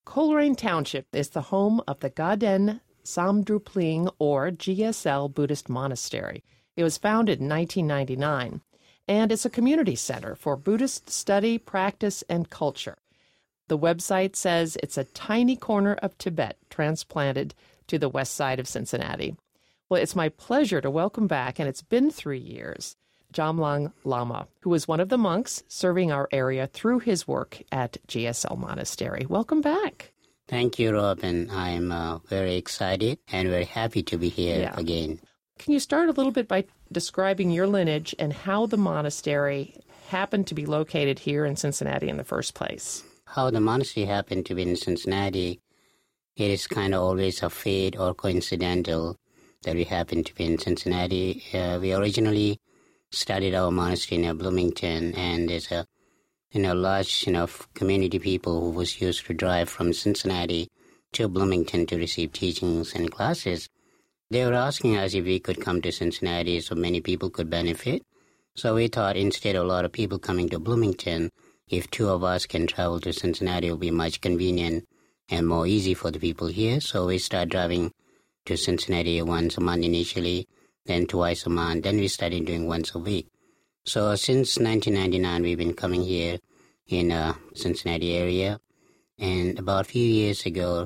Coleraine Township is the home of the Gaden Samdrupling, or GSL Buddhist Monastery. It was founded in 1999, and it's a community center for Buddhist study, practice, and culture. The website says it's a tiny corner of Tibet transplanted to the west side of Cincinnati. Well, it's my pleasure to welcome back, and it's been 3 years, Jamlang Lama, who was one of the monks serving our area through his work at GSL Monastery. Welcome back. Thank you, Robin. I'm very excited and very happy to be here again. Can you start a little bit by describing your lineage and how the monastery happened to be located here in Cincinnati in the first place? How the monastery happened to be in Cincinnati, it is kind of always a fate or coincidental that we happen to be in Cincinnati. We originally started our monastery in Bloomington, and there's a large community people who was used to drive from Cincinnati to Bloomington to receive teachings and classes. They were asking us if we could come to Cincinnati so many people could benefit. So we thought instead of a lot of people coming to Bloomington, if two of us can travel to Cincinnati, it will be much convenient and more easy for the people here. So we started driving to Cincinnati once a month initially, then twice a month. Then we started doing once a week. So since 1999, we've been coming here in Cincinnati area. And about a few years ago,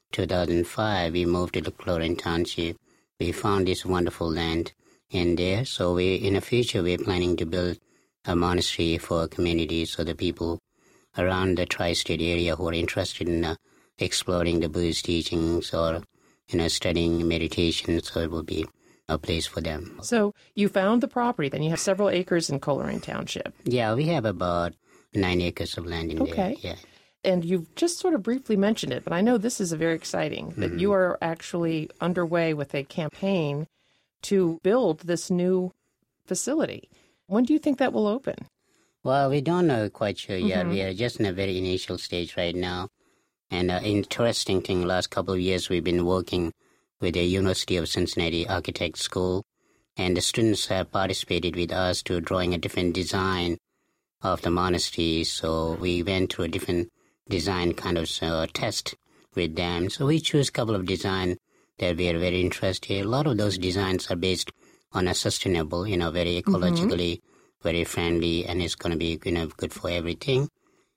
2005, we moved to the Coleraine Township. We found this wonderful land in there. So in the future, we're planning to build a monastery for a community so the people around the tri-state area who are interested in exploring the Buddhist teachings or studying meditation, so it will be a place for them. So you found the property, then you have several acres in Coleraine Township. Yeah, we have about 9 acres of land in there. Yeah. And you've just sort of briefly mentioned it, but I know this is very exciting, that you are actually underway with a campaign to build this new facility. When do you think that will open? Well, we don't know quite sure yet. We are just in a very initial stage right now. And interesting thing, last couple of years we've been working with the University of Cincinnati Architect School, and the students have participated with us to drawing a different design of the monastery. So we went through a different design kind of test with them. So we choose a couple of designs that we are very interested. A lot of those designs are based on a sustainable, very ecologically, very friendly, and it's going to be, good for everything.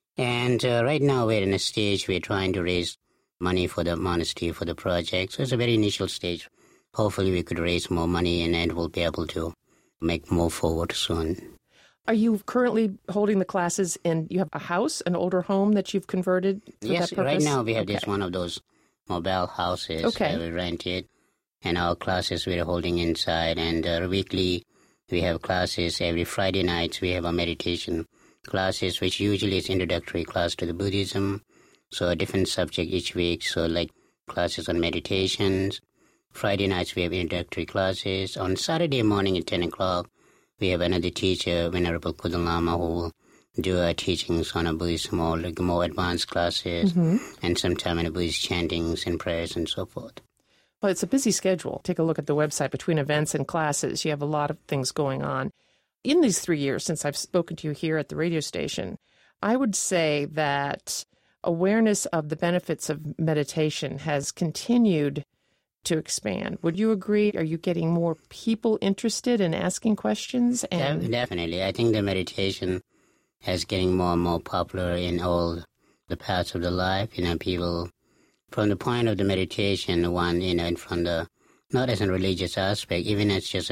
And right now we're in a stage we're trying to raise money for the monastery, for the project. So it's a very initial stage. Hopefully we could raise more money and then we'll be able to make more forward soon. Are you currently holding the classes you have a house, an older home that you've converted for yes, that purpose? Right now we have this one of those mobile houses that we rented, and our classes we're holding inside. And weekly we have classes. Every Friday nights we have a meditation classes, which usually is introductory class to the Buddhism. So a different subject each week. So like classes on meditations. Friday nights we have introductory classes. On Saturday morning at 10 o'clock, we have another teacher, Venerable Kudal Lama, who will do teachings on a Buddhism or like more advanced classes, and sometime in a Buddhist chantings and prayers and so forth. Well, it's a busy schedule. Take a look at the website. Between events and classes, you have a lot of things going on. In these 3 years since I've spoken to you here at the radio station, I would say that awareness of the benefits of meditation has continued to expand. Would you agree? Are you getting more people interested in asking questions? Definitely. I think the meditation is getting more and more popular in all the parts of the life. People, from the point of the meditation, one, and from the, not as a religious aspect, even as just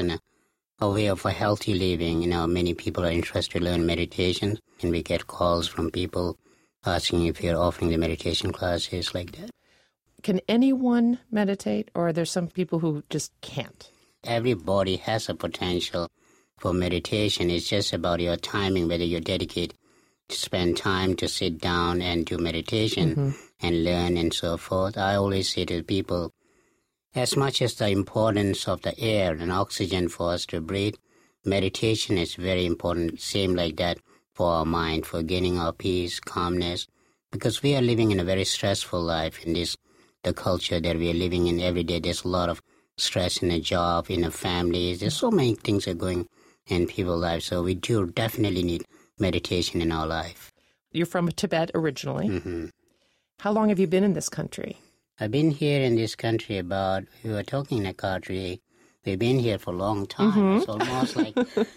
a way of a healthy living. Many people are interested to learn meditation, and we get calls from people asking if you're offering the meditation classes like that. Can anyone meditate, or are there some people who just can't? Everybody has a potential for meditation. It's just about your timing, whether you're dedicated to spend time to sit down and do meditation and learn and so forth. I always say to people, as much as the importance of the air and oxygen for us to breathe, meditation is very important, same like that for our mind, for gaining our peace, calmness, because we are living in a very stressful life in the culture that we are living in every day. There's a lot of stress in a job, in a family. There's so many things that are going in people's lives. So we do definitely need meditation in our life. You're from Tibet originally. How long have you been in this country? I've been here in this country we were talking in a car today, we've been here for a long time. It's almost like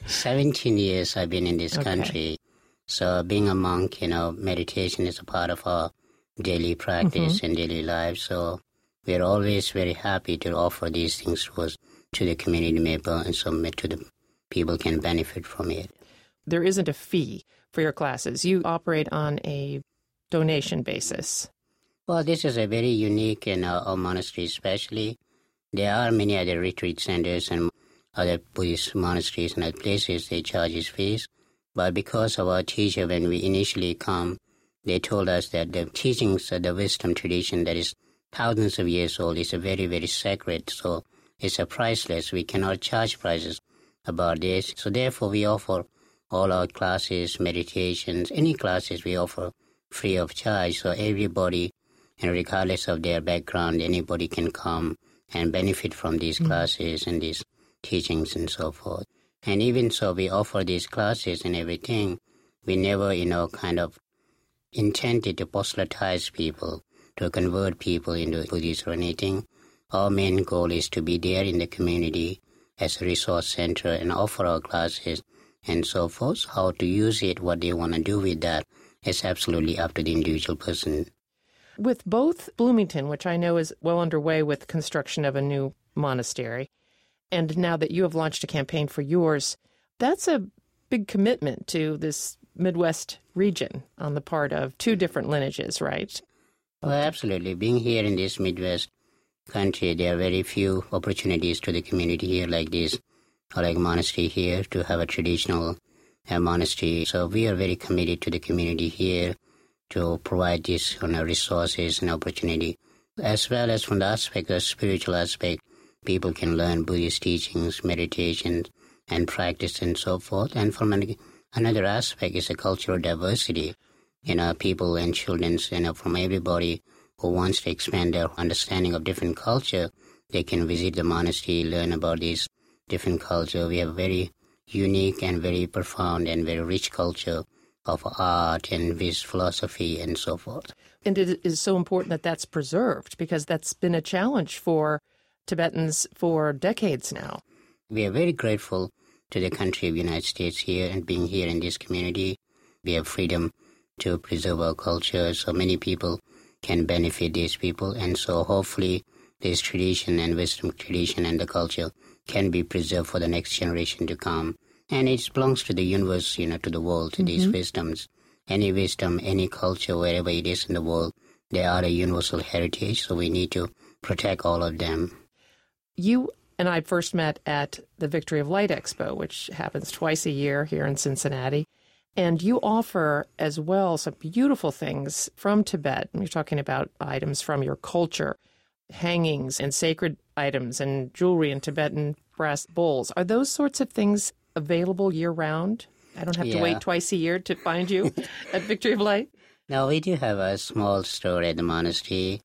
17 years I've been in this country. So being a monk, meditation is a part of our daily practice and daily life. So we're always very happy to offer these things to the community member, and so to the people can benefit from it. There isn't a fee for your classes. You operate on a donation basis. Well, this is a very unique in our monastery especially. There are many other retreat centers and other Buddhist monasteries and other places they charge fees. But because of our teacher, when we initially come, they told us that the teachings of the wisdom tradition that is thousands of years old is a very, very sacred. So it's a priceless. We cannot charge prices about this. So therefore, we offer all our classes, meditations, any classes we offer free of charge. So everybody, and regardless of their background, anybody can come and benefit from these classes and these teachings and so forth. And even so, we offer these classes and everything. We never, kind of intended to proselytize people, to convert people into Buddhists or anything. Our main goal is to be there in the community as a resource center and offer our classes and so forth. How to use it, what they want to do with that, is absolutely up to the individual person. With both Bloomington, which I know is well underway with construction of a new monastery, and now that you have launched a campaign for yours, that's a big commitment to this Midwest region on the part of two different lineages, right? Well, absolutely. Being here in this Midwest country, there are very few opportunities to the community here like this, or like monastery here, to have a traditional monastery. So we are very committed to the community here to provide these resources and opportunity, as well as from the aspect of spiritual aspect. People can learn Buddhist teachings, meditation, and practice and so forth. And from another aspect is a cultural diversity. People and children, from everybody who wants to expand their understanding of different culture, they can visit the monastery, learn about these different culture. We have very unique and very profound and very rich culture of art and this philosophy and so forth. And it is so important that that's preserved, because that's been a challenge for Tibetans for decades now. We are very grateful to the country of the United States here, and being here in this community, we have freedom to preserve our culture, so many people can benefit these people, and so hopefully this tradition and wisdom tradition and the culture can be preserved for the next generation to come. And it belongs to the universe, to the world, to these wisdoms. Any wisdom, any culture, wherever it is in the world, they are a universal heritage, so we need to protect all of them. You and I first met at the Victory of Light Expo, which happens twice a year here in Cincinnati. And you offer as well some beautiful things from Tibet. And you're talking about items from your culture, hangings and sacred items and jewelry and Tibetan brass bowls. Are those sorts of things available year-round? I don't have to wait twice a year to find you at Victory of Light? No, we do have a small store at the monastery.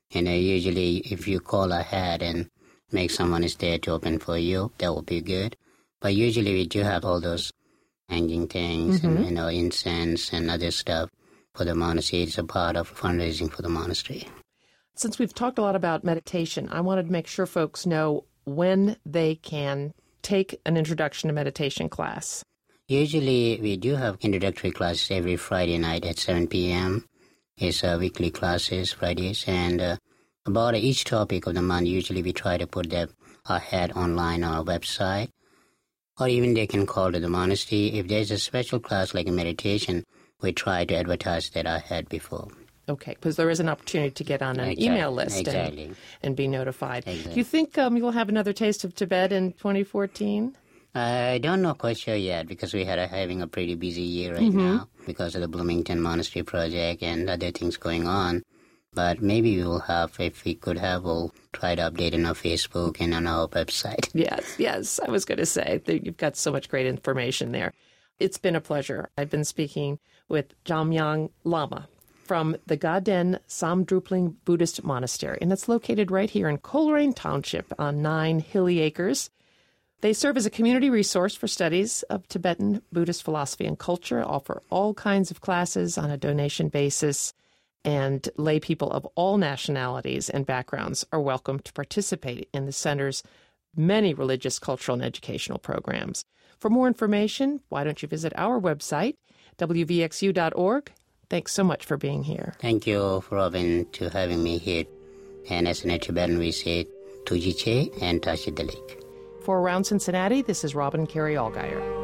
Usually if you call ahead and make someone is there to open for you, that will be good. But usually we do have all those hanging things and, incense and other stuff for the monastery. It's a part of fundraising for the monastery. Since we've talked a lot about meditation, I wanted to make sure folks know when they can take an introduction to meditation class. Usually we do have introductory classes every Friday night at 7 p.m. It's weekly classes, Fridays, and about each topic of the month, usually we try to put them ahead online on our website, or even they can call to the monastery. If there's a special class like a meditation, we try to advertise that ahead before. Okay, because there is an opportunity to get on an email list and be notified. Exactly. Do you think you'll have another taste of Tibet in 2014? I don't know quite sure yet, because we are having a pretty busy year right now because of the Bloomington Monastery project and other things going on. But maybe we will have, if we could have, we'll try to update on our Facebook and on our website. Yes. I was going to say that you've got so much great information there. It's been a pleasure. I've been speaking with Jamyang Lama from the Gaden Samdrupling Buddhist Monastery, and it's located right here in Coleraine Township on 9 hilly acres. They serve as a community resource for studies of Tibetan Buddhist philosophy and culture, offer all kinds of classes on a donation basis, and lay people of all nationalities and backgrounds are welcome to participate in the center's many religious, cultural, and educational programs. For more information, why don't you visit our website, wvxu.org. Thanks so much for being here. Thank you, Robin, to having me here. And as in Tibetan, we say, Tujiche and Tashidalik. For Around Cincinnati, this is Robin Carey Allgaier.